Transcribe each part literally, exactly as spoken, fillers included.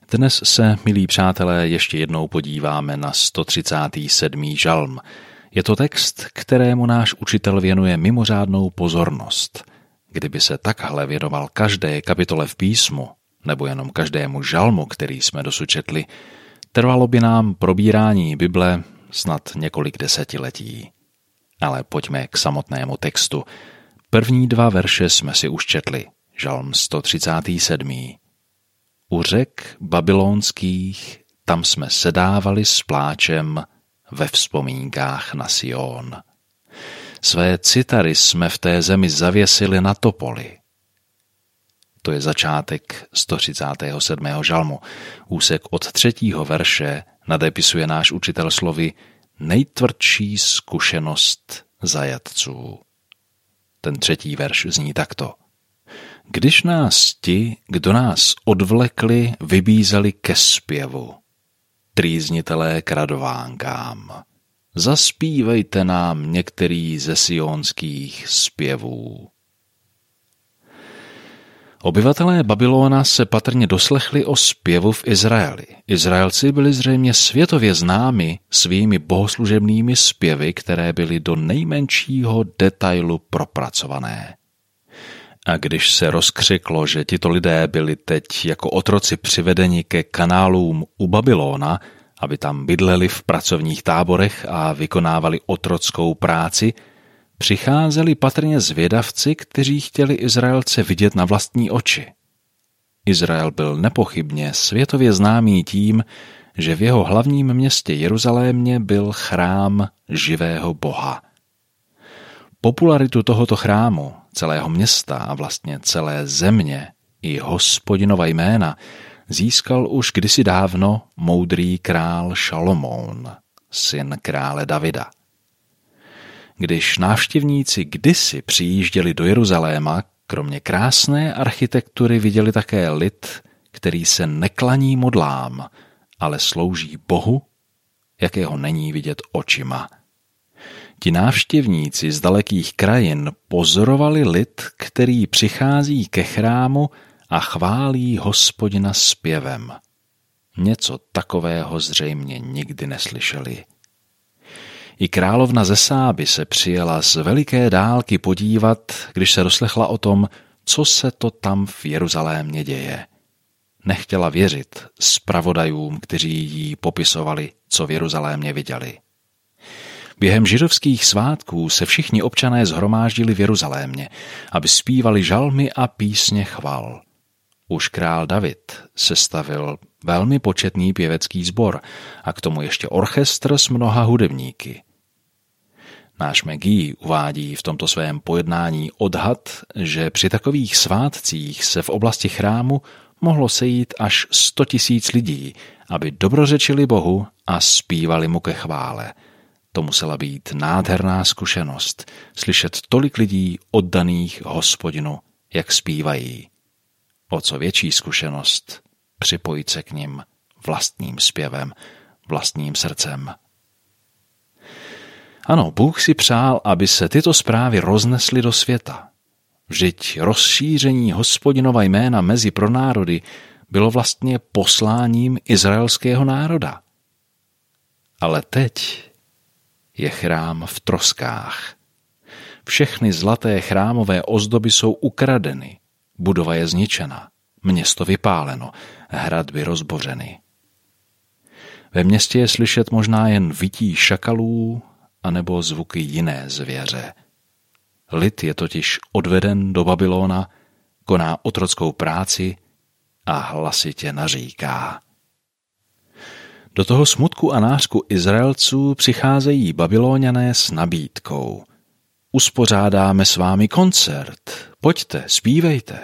Dnes se, milí přátelé, ještě jednou podíváme na sto třicátý sedmý žalm. Je to text, kterému náš učitel věnuje mimořádnou pozornost. Kdyby se takhle věnoval každé kapitole v písmu, nebo jenom každému žalmu, který jsme dosud četli, trvalo by nám probírání Bible snad několik desetiletí. Ale pojďme k samotnému textu. První dva verše jsme si už četli. Žalm sto třicátý sedmý. U řek babylonských, tam jsme sedávali s pláčem ve vzpomínkách na Sion. Své citary jsme v té zemi zavěsili na topoli. To je začátek sto třicátého sedmého žalmu. Úsek od třetího verše nadepisuje náš učitel slovy nejtvrdší zkušenost zajatců. Ten třetí verš zní takto. Když nás ti, kdo nás odvlekli, vybízeli ke zpěvu, trýznitelé k radovánkám, zaspívejte nám některý ze sionských zpěvů. Obyvatelé Babylona se patrně doslechli o zpěvu v Izraeli. Izraelci byli zřejmě světově známi svými bohoslužebnými zpěvy, které byly do nejmenšího detailu propracované. A když se rozkřiklo, že tito lidé byli teď jako otroci přivedeni ke kanálům u Babylona, aby tam bydleli v pracovních táborech a vykonávali otrockou práci, přicházeli patrně zvědavci, kteří chtěli Izraelce vidět na vlastní oči. Izrael byl nepochybně světově známý tím, že v jeho hlavním městě Jeruzalémě byl chrám živého Boha. Popularitu tohoto chrámu, celého města a vlastně celé země i Hospodinova jména získal už kdysi dávno moudrý král Šalomoun, syn krále Davida. Když návštěvníci kdysi přijížděli do Jeruzaléma, kromě krásné architektury viděli také lid, který se neklaní modlám, ale slouží Bohu, jakého není vidět očima. Ti návštěvníci z dalekých krajin pozorovali lid, který přichází ke chrámu a chválí Hospodina zpěvem. Něco takového zřejmě nikdy neslyšeli. I královna ze Sáby se přijela z veliké dálky podívat, když se doslechla o tom, co se to tam v Jeruzalémě děje. Nechtěla věřit zpravodajům, kteří jí popisovali, co v Jeruzalémě viděli. Během židovských svátků se všichni občané shromáždili v Jeruzalémě, aby zpívali žalmy a písně chval. Už král David sestavil velmi početný pěvecký sbor a k tomu ještě orchestr s mnoha hudebníky. Náš Megí uvádí v tomto svém pojednání odhad, že při takových svátcích se v oblasti chrámu mohlo sejít až sto tisíc lidí, aby dobrořečili Bohu a zpívali mu ke chvále. To musela být nádherná zkušenost, slyšet tolik lidí oddaných Hospodinu, jak zpívají. O co větší zkušenost připojit se k nim vlastním zpěvem, vlastním srdcem. Ano, Bůh si přál, aby se tyto zprávy roznesly do světa. Vždyť rozšíření Hospodinova jména mezi pronárody bylo vlastně posláním izraelského národa. Ale teď je chrám v troskách. Všechny zlaté chrámové ozdoby jsou ukradeny, budova je zničena, město vypáleno, hradby rozbořeny. Ve městě je slyšet možná jen vytí šakalů anebo zvuky jiné zvěře. Lid je totiž odveden do Babylona, koná otrockou práci a hlasitě naříká. Do toho smutku a nářku Izraelců přicházejí Babylóňané s nabídkou. Uspořádáme s vámi koncert, pojďte, zpívejte.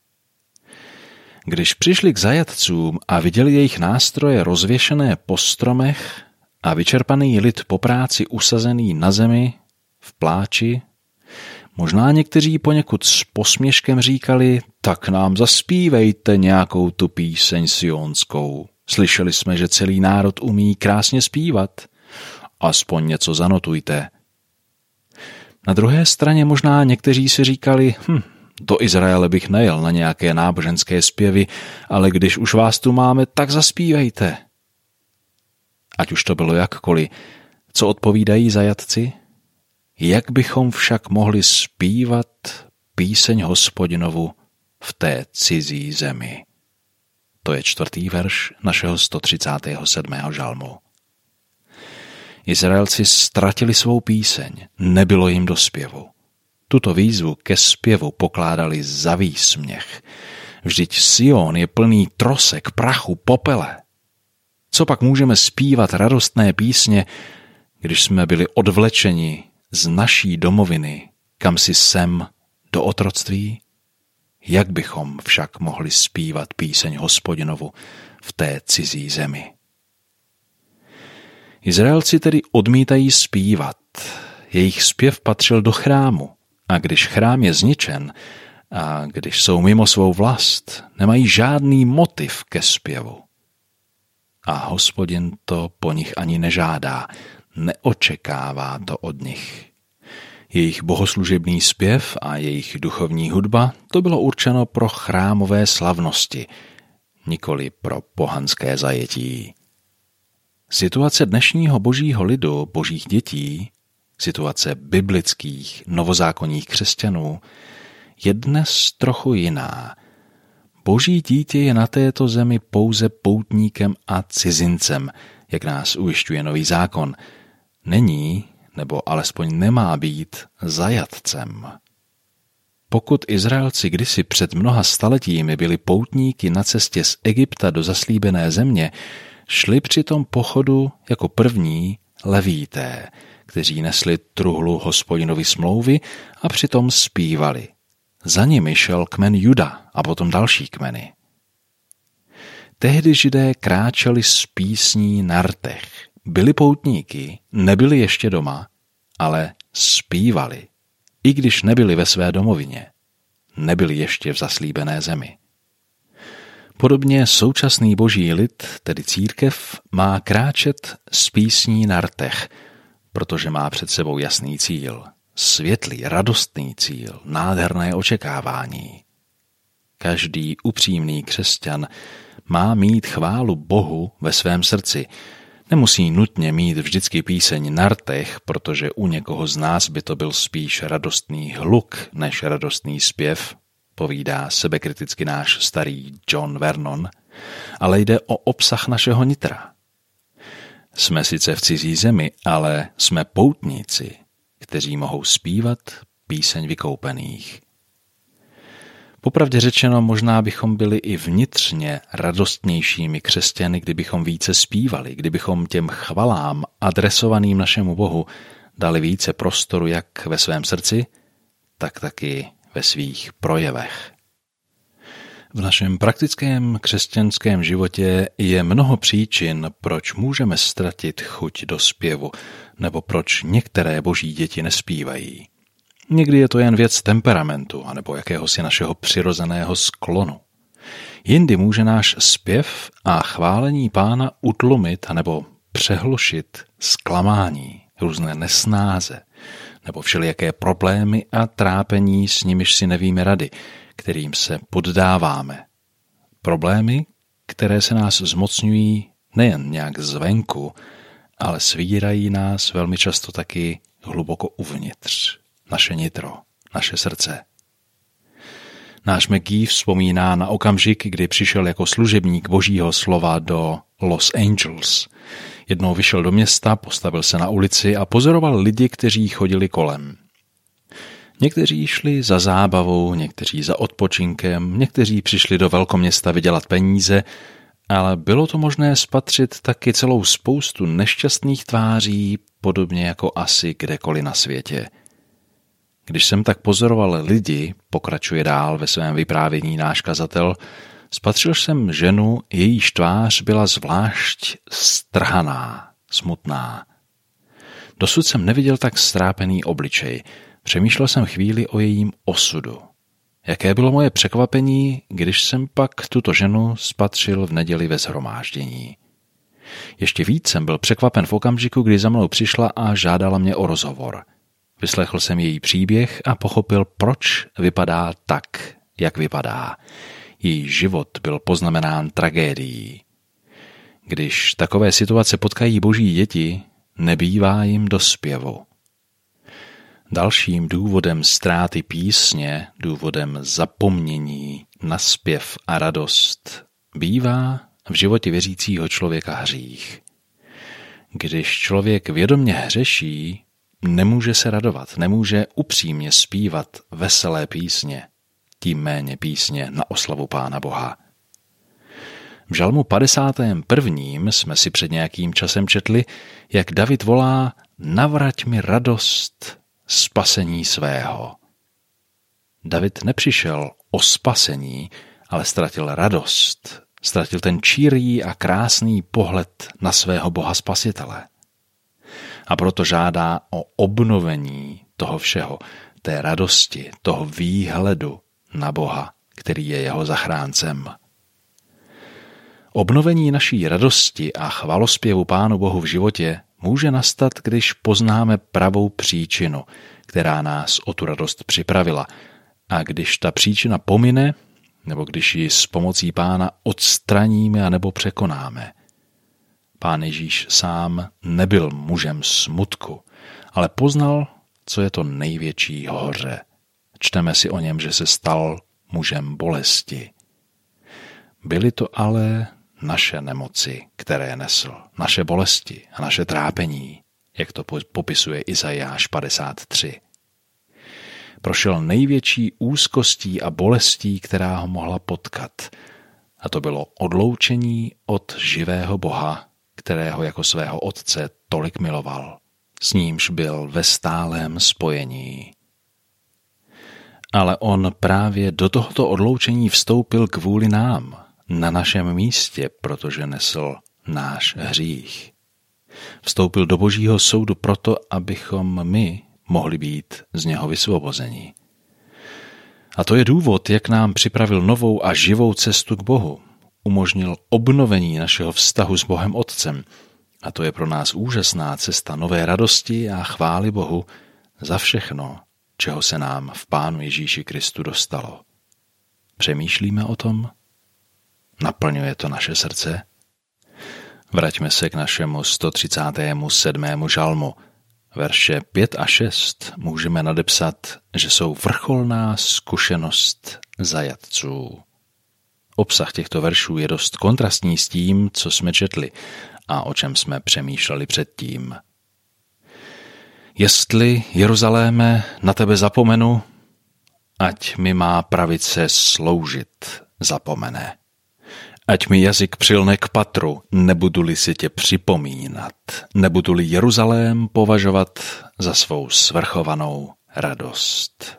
Když přišli k zajatcům a viděli jejich nástroje rozvěšené po stromech a vyčerpaný lid po práci usazený na zemi, v pláči, možná někteří poněkud s posměškem říkali, tak nám zaspívejte nějakou tu píseň sionskou. Slyšeli jsme, že celý národ umí krásně zpívat. Aspoň něco zanotujte. Na druhé straně možná někteří si říkali, hm, Do Izraele bych nejel na nějaké náboženské zpěvy, ale když už vás tu máme, tak zaspívejte. Ať už to bylo jakkoliv, co odpovídají zajatci? Jak bychom však mohli zpívat píseň Hospodinovu v té cizí zemi? To je čtvrtý verš našeho sto třicátého sedmého žalmu. Izraelci ztratili svou píseň, nebylo jim do zpěvu. Tuto výzvu ke zpěvu pokládali za výsměch. Vždyť Sion je plný trosek, prachu, popele. Co pak můžeme zpívat radostné písně, když jsme byli odvlečeni z naší domoviny, kam si sem do otroctví? Jak bychom však mohli zpívat píseň Hospodinovu v té cizí zemi? Izraelci tedy odmítají zpívat. Jejich zpěv patřil do chrámu. A když chrám je zničen a když jsou mimo svou vlast, nemají žádný motiv ke zpěvu. A Hospodin to po nich ani nežádá, neočekává to od nich. Jejich bohoslužebný zpěv a jejich duchovní hudba, to bylo určeno pro chrámové slavnosti, nikoli pro pohanské zajetí. Situace dnešního božího lidu, božích dětí, situace biblických, novozákonních křesťanů je dnes trochu jiná. Boží dítě je na této zemi pouze poutníkem a cizincem, jak nás ujišťuje nový zákon. Není, nebo alespoň nemá být zajatcem. Pokud Izraelci kdysi před mnoha staletími byli poutníky na cestě z Egypta do zaslíbené země, šli při tom pochodu jako první levíté, kteří nesli truhlu Hospodinovy smlouvy a přitom zpívali. Za nimi šel kmen Juda a potom další kmeny. Tehdy Židé kráčeli s písní na rtech. Byli poutníky, nebyli ještě doma, ale zpívali, i když nebyli ve své domovině. Nebyli ještě v zaslíbené zemi. Podobně současný boží lid, tedy církev, má kráčet s písní na rtech, protože má před sebou jasný cíl, světlý, radostný cíl, nádherné očekávání. Každý upřímný křesťan má mít chválu Bohu ve svém srdci. Nemusí nutně mít vždycky píseň na rtech, protože u někoho z nás by to byl spíš radostný hluk než radostný zpěv, povídá sebekriticky náš starý John Vernon, ale jde o obsah našeho nitra. Jsme sice v cizí zemi, ale jsme poutníci, kteří mohou zpívat píseň vykoupených. Popravdě řečeno, možná bychom byli i vnitřně radostnějšími křesťany, kdybychom více zpívali, kdybychom těm chvalám adresovaným našemu Bohu dali více prostoru jak ve svém srdci, tak taky ve svých projevech. V našem praktickém křesťanském životě je mnoho příčin, proč můžeme ztratit chuť do zpěvu, nebo proč některé boží děti nespívají. Někdy je to jen věc temperamentu, anebo jakéhosi našeho přirozeného sklonu. Jindy může náš zpěv a chválení Pána utlumit nebo přehlušit zklamání, různé nesnáze, nebo všelijaké problémy a trápení, s nimiž si nevíme rady, kterým se poddáváme. Problémy, které se nás zmocňují nejen nějak zvenku, ale svírají nás velmi často taky hluboko uvnitř, naše nitro, naše srdce. Náš McGee vzpomíná na okamžik, kdy přišel jako služebník božího slova do Los Angeles. Jednou vyšel do města, postavil se na ulici a pozoroval lidi, kteří chodili kolem. Někteří šli za zábavou, někteří za odpočinkem, někteří přišli do velkoměsta vydělat peníze, ale bylo to možné spatřit taky celou spoustu nešťastných tváří, podobně jako asi kdekoliv na světě. Když jsem tak pozoroval lidi, pokračuje dál ve svém vyprávění náš kazatel, spatřil jsem ženu, jejíž tvář byla zvlášť strhaná, smutná. Dosud jsem neviděl tak strápený obličej. Přemýšlel jsem chvíli o jejím osudu. Jaké bylo moje překvapení, když jsem pak tuto ženu spatřil v neděli ve shromáždění. Ještě víc jsem byl překvapen v okamžiku, kdy za mnou přišla a žádala mě o rozhovor. Vyslechl jsem její příběh a pochopil, proč vypadá tak, jak vypadá. Její život byl poznamenán tragédií. Když takové situace potkají boží děti, nebývá jim do zpěvu. Dalším důvodem ztráty písně, důvodem zapomnění na zpěv a radost, bývá v životě věřícího člověka hřích. Když člověk vědomě hřeší, nemůže se radovat, nemůže upřímně zpívat veselé písně, tím méně písně na oslavu Pána Boha. V žalmu padesátém prvním jsme si před nějakým časem četli, jak David volá: navrať mi radost spasení svého. David nepřišel o spasení, ale ztratil radost, ztratil ten čirý a krásný pohled na svého Boha Spasitele. A proto žádá o obnovení toho všeho, té radosti, toho výhledu na Boha, který je jeho zachráncem. Obnovení naší radosti a chvalospěvu Pánu Bohu v životě může nastat, když poznáme pravou příčinu, která nás o tu radost připravila. A když ta příčina pomine, nebo když ji s pomocí Pána odstraníme a nebo překonáme. Pán Ježíš sám nebyl mužem smutku, ale poznal, co je to největší hoře. Čteme si o něm, že se stal mužem bolesti. Byly to ale naše nemoci, které nesl, naše bolesti a naše trápení, jak to popisuje Izajáš padesát tři. Prošel největší úzkostí a bolestí, která ho mohla potkat. A to bylo odloučení od živého Boha, kterého jako svého otce tolik miloval. S nímž byl ve stálém spojení. Ale on právě do tohoto odloučení vstoupil kvůli nám, na našem místě, protože nesl náš hřích. Vstoupil do Božího soudu proto, abychom my mohli být z něho vysvobozeni. A to je důvod, jak nám připravil novou a živou cestu k Bohu. Umožnil obnovení našeho vztahu s Bohem Otcem. A to je pro nás úžasná cesta nové radosti a chvály Bohu za všechno, čeho se nám v Pánu Ježíši Kristu dostalo. Přemýšlíme o tom? Naplňuje to naše srdce? Vraťme se k našemu sto třicátému sedmému žalmu. Verše pět a šest můžeme nadepsat, že jsou vrcholná zkušenost zajatců. Obsah těchto veršů je dost kontrastní s tím, co jsme četli a o čem jsme přemýšleli předtím. Jestli, Jeruzaléme, na tebe zapomenu, ať mi má pravice sloužit zapomene. Ať mi jazyk přilne k patru, nebudu-li si tě připomínat, nebudu-li Jeruzalém považovat za svou svrchovanou radost.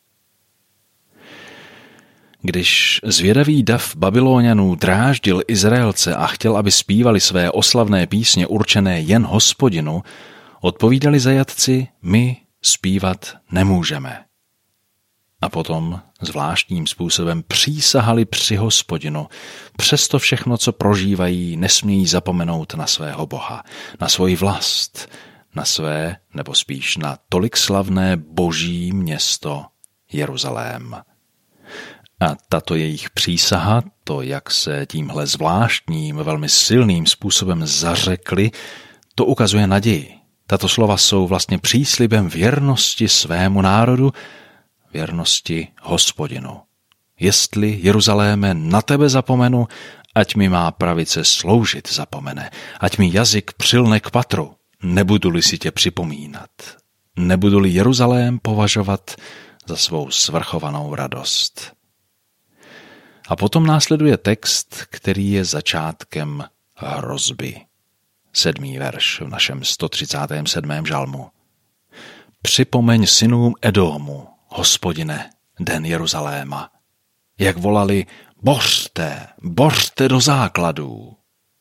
Když zvědavý dav Babylonianů dráždil Izraelce a chtěl, aby zpívali své oslavné písně určené jen Hospodinu, odpovídali zajatci: my zpívat nemůžeme. A potom zvláštním způsobem přísahali při Hospodinu. Přesto všechno, co prožívají, nesmějí zapomenout na svého Boha, na svoji vlast, na své, nebo spíš na tolik slavné boží město Jeruzalém. A tato jejich přísaha, to, jak se tímhle zvláštním, velmi silným způsobem zařekli, to ukazuje naději. Tato slova jsou vlastně příslibem věrnosti svému národu, věrnosti Hospodinu. Jestli, Jeruzaléme, na tebe zapomenu, ať mi má pravice sloužit zapomene, ať mi jazyk přilne k patru, nebudu-li si tě připomínat, nebudu-li Jeruzalém považovat za svou svrchovanou radost. A potom následuje text, který je začátkem hrozby. Sedmý verš v našem sto třicátém sedmém žalmu. Připomeň synům Edomu, Hospodine, den Jeruzaléma, jak volali: bořte, bořte do základů.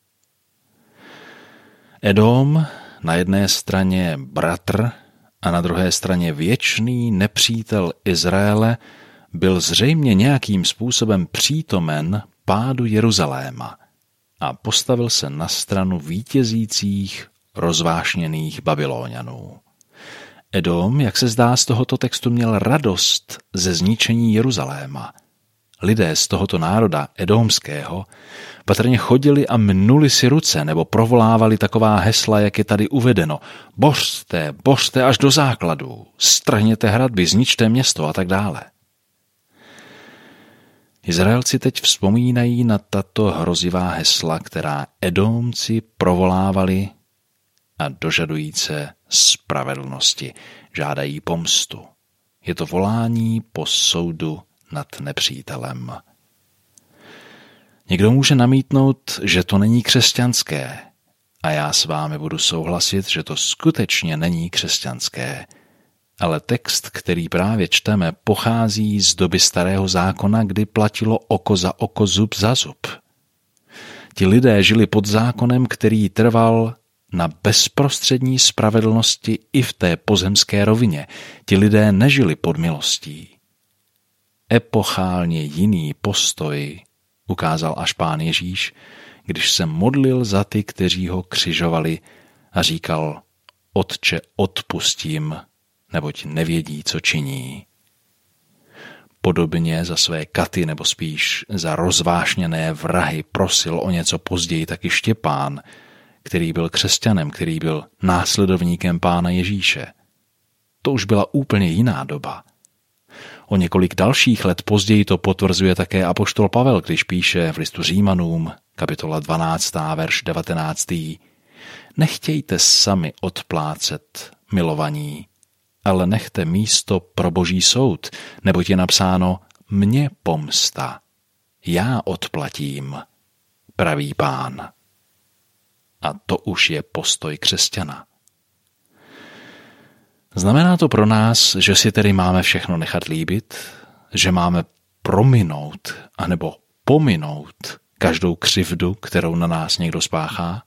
Edom, na jedné straně bratr a na druhé straně věčný nepřítel Izraele, byl zřejmě nějakým způsobem přítomen pádu Jeruzaléma a postavil se na stranu vítězících, rozvášněných Babylonianů. Edom, jak se zdá z tohoto textu, měl radost ze zničení Jeruzaléma. Lidé z tohoto národa edomského patrně chodili a mnuli si ruce nebo provolávali taková hesla, jak je tady uvedeno. Bořte, bořte až do základů, strhněte hradby, zničte město a tak dále. Izraelci teď vzpomínají na tato hrozivá hesla, která Edomci provolávali a dožadují se spravedlnosti, žádají pomstu. Je to volání po soudu nad nepřítelem. Někdo může namítnout, že to není křesťanské, a já s vámi budu souhlasit, že to skutečně není křesťanské. Ale text, který právě čteme, pochází z doby starého zákona, kdy platilo oko za oko, zub za zub. Ti lidé žili pod zákonem, který trval na bezprostřední spravedlnosti i v té pozemské rovině. Ti lidé nežili pod milostí. Epochálně jiný postoj ukázal až Pán Ježíš, když se modlil za ty, kteří ho křižovali a říkal: Otče, odpustím, neboť nevědí, co činí. Podobně za své katy, nebo spíš za rozvášněné vrahy, prosil o něco později taky Štěpán, který byl křesťanem, který byl následovníkem Pána Ježíše. To už byla úplně jiná doba. O několik dalších let později to potvrzuje také apoštol Pavel, když píše v listu Římanům, kapitola dvanáctá, verš devatenáctý. Nechtějte sami odplácet, milovaní, ale nechte místo pro boží soud, neboť je napsáno: mně pomsta, já odplatím, praví Pán. A to už je postoj křesťana. Znamená to pro nás, že si tedy máme všechno nechat líbit, že máme prominout anebo pominout každou křivdu, kterou na nás někdo spáchá?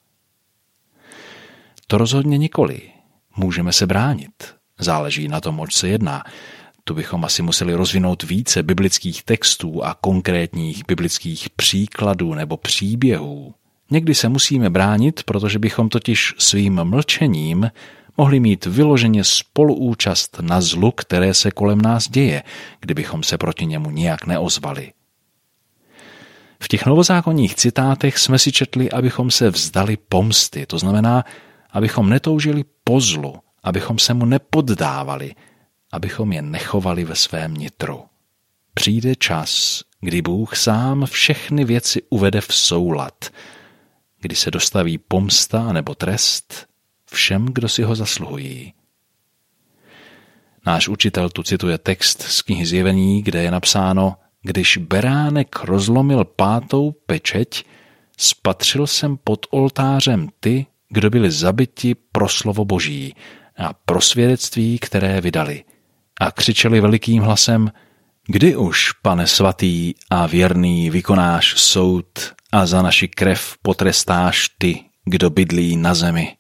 To rozhodně nikoli. Můžeme se bránit. Záleží na tom, oč se jedná. Tu bychom asi museli rozvinout více biblických textů a konkrétních biblických příkladů nebo příběhů. Někdy se musíme bránit, protože bychom totiž svým mlčením mohli mít vyloženě spoluúčast na zlu, které se kolem nás děje, kdybychom se proti němu nijak neozvali. V těch novozákonních citátech jsme si četli, abychom se vzdali pomsty, to znamená, abychom netoužili po zlu, abychom se mu nepoddávali, abychom je nechovali ve svém nitru. Přijde čas, kdy Bůh sám všechny věci uvede v soulad, kdy se dostaví pomsta nebo trest všem, kdo si ho zasluhují. Náš učitel tu cituje text z knihy Zjevení, kde je napsáno: Když beránek rozlomil pátou pečeť, spatřil jsem pod oltářem ty, kdo byli zabiti pro slovo Boží a pro svědectví, které vydali. A křičeli velikým hlasem: Kdy už, Pane svatý a věrný, vykonáš soud a za naši krev potrestáš ty, kdo bydlí na zemi?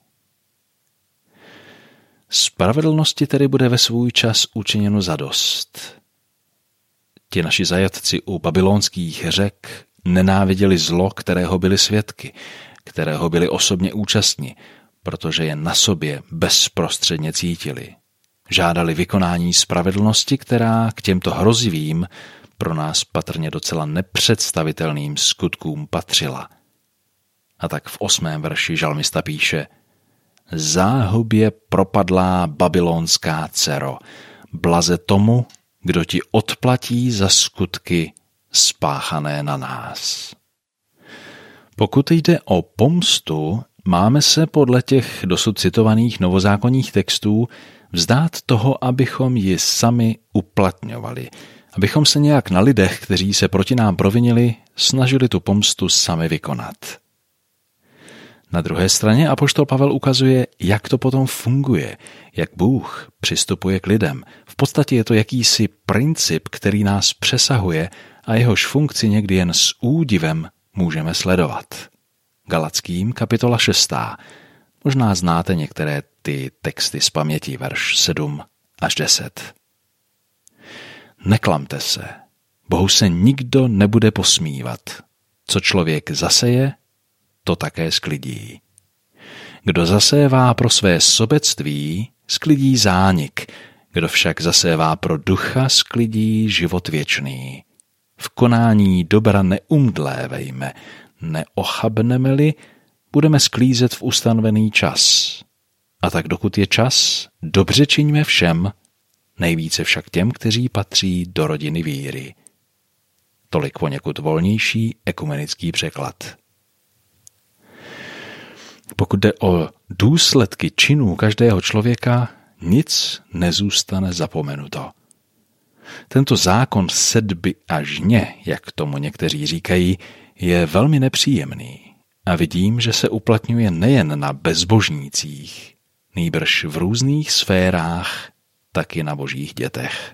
Spravedlnosti tedy bude ve svůj čas učiněno zadost. Ti naši zajatci u babylonských řek nenáviděli zlo, kterého byli svědky, kterého byli osobně účastni, protože je na sobě bezprostředně cítili. Žádali vykonání spravedlnosti, která k těmto hrozivým, pro nás patrně docela nepředstavitelným skutkům patřila. A tak v osmém verši žalmista píše: Záhubě propadlá babylonská dcero, blaze tomu, kdo ti odplatí za skutky spáchané na nás. Pokud jde o pomstu, máme se podle těch dosud citovaných novozákonních textů vzdát toho, abychom ji sami uplatňovali, abychom se nějak na lidech, kteří se proti nám provinili, snažili tu pomstu sami vykonat. Na druhé straně apoštol Pavel ukazuje, jak to potom funguje, jak Bůh přistupuje k lidem. V podstatě je to jakýsi princip, který nás přesahuje a jehož funkci někdy jen s údivem můžeme sledovat. Galackým kapitola šestá. Možná znáte některé ty texty z paměti, verš sedm až deset. Neklamte se, Bohu se nikdo nebude posmívat. Co člověk zaseje, to také sklidí. Kdo zasévá pro své sobectví, sklidí zánik, kdo však zasévá pro ducha, sklidí život věčný. V konání dobra neumdlévejme, neochabneme-li, budeme sklízet v ustanovený čas. A tak dokud je čas, dobře čiňme všem, nejvíce však těm, kteří patří do rodiny víry. Tolik poněkud volnější ekumenický překlad. Pokud jde o důsledky činů každého člověka, nic nezůstane zapomenuto. Tento zákon sedby a žně, jak tomu někteří říkají, je velmi nepříjemný a vidím, že se uplatňuje nejen na bezbožnících, nýbrž v různých sférách, taky na božích dětech.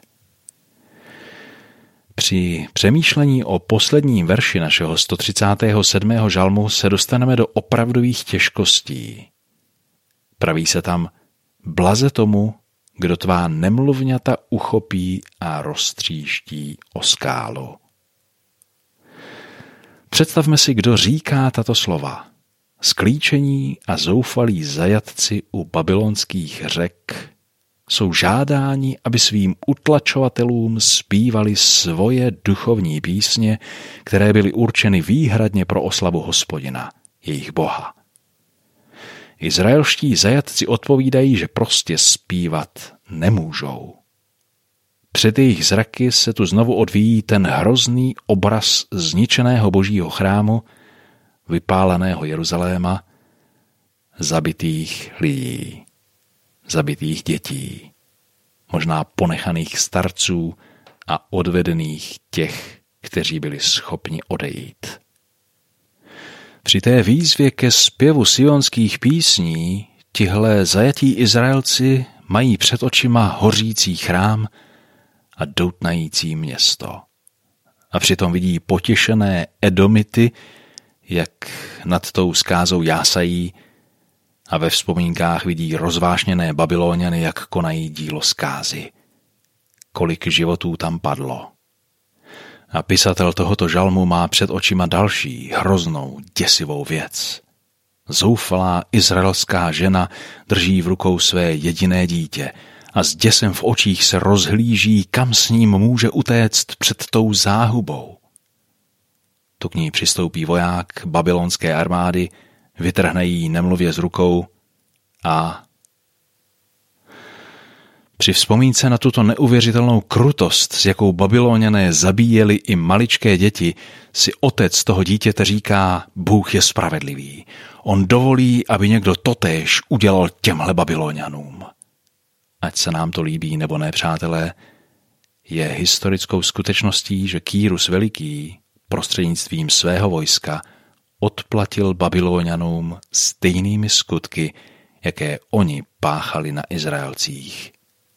Při přemýšlení o posledním verši našeho sto třicátého sedmého žalmu se dostaneme do opravdových těžkostí. Praví se tam: blaze tomu, kdo tvá nemluvňata uchopí a roztříští o skálu. Představme si, kdo říká tato slova. Sklíčení a zoufalí zajatci u babylonských řek jsou žádáni, aby svým utlačovatelům zpívali svoje duchovní písně, které byly určeny výhradně pro oslavu Hospodina, jejich Boha. Izraelští zajatci odpovídají, že prostě zpívat nemůžou. Před jejich zraky se tu znovu odvíjí ten hrozný obraz zničeného božího chrámu, vypáleného Jeruzaléma, zabitých lidí, zabitých dětí, možná ponechaných starců a odvedených těch, kteří byli schopni odejít. Při té výzvě ke zpěvu sionských písní tihle zajatí Izraelci mají před očima hořící chrám a doutnající město. A přitom vidí potěšené Edomity, jak nad tou skázou jásají, a ve vzpomínkách vidí rozvášněné Babyloniany, jak konají dílo zkázy. Kolik životů tam padlo. A pisatel tohoto žalmu má před očima další hroznou, děsivou věc. Zoufalá izraelská žena drží v rukou své jediné dítě a s děsem v očích se rozhlíží, kam s ním může utéct před tou záhubou. Tu k ní přistoupí voják babylonské armády, vytrhne jí nemluvě z rukou a při vzpomínce na tuto neuvěřitelnou krutost, s jakou Babyloniané zabíjeli i maličké děti, si otec toho dítěte říká: Bůh je spravedlivý. On dovolí, aby někdo totéž udělal těmhle Babylonianům. Ať se nám to líbí nebo ne, přátelé, je historickou skutečností, že Kýrus Veliký prostřednictvím svého vojska odplatil Babylonianům stejnými skutky, jaké oni páchali na Izraelcích.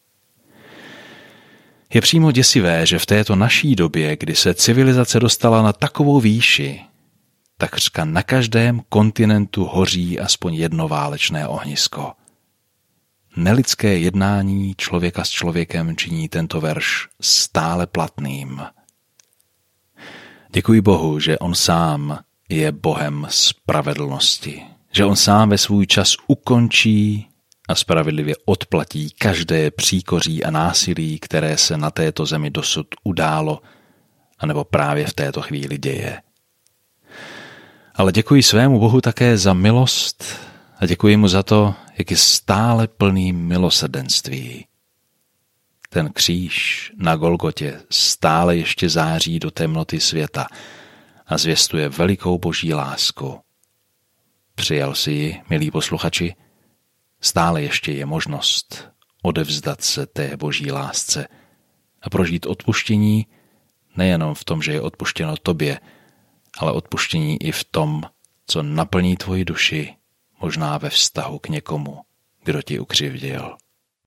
Je přímo děsivé, že v této naší době, kdy se civilizace dostala na takovou výši, takřka na každém kontinentu hoří aspoň jedno válečné ohnisko. Nelidské jednání člověka s člověkem činí tento verš stále platným. Děkuji Bohu, že on sám je Bohem spravedlnosti, že on sám ve svůj čas ukončí a spravedlivě odplatí každé příkoří a násilí, které se na této zemi dosud událo, anebo právě v této chvíli děje. Ale děkuji svému Bohu také za milost a děkuji mu za to, jak je stále plný milosrdenství. Ten kříž na Golgotě stále ještě září do temnoty světa a zvěstuje velikou boží lásku. Přijal si ji, milí posluchači? Stále ještě je možnost odevzdat se té boží lásce a prožít odpuštění nejenom v tom, že je odpuštěno tobě, ale odpuštění i v tom, co naplní tvoji duši, možná ve vztahu k někomu, kdo ti ukřivdil.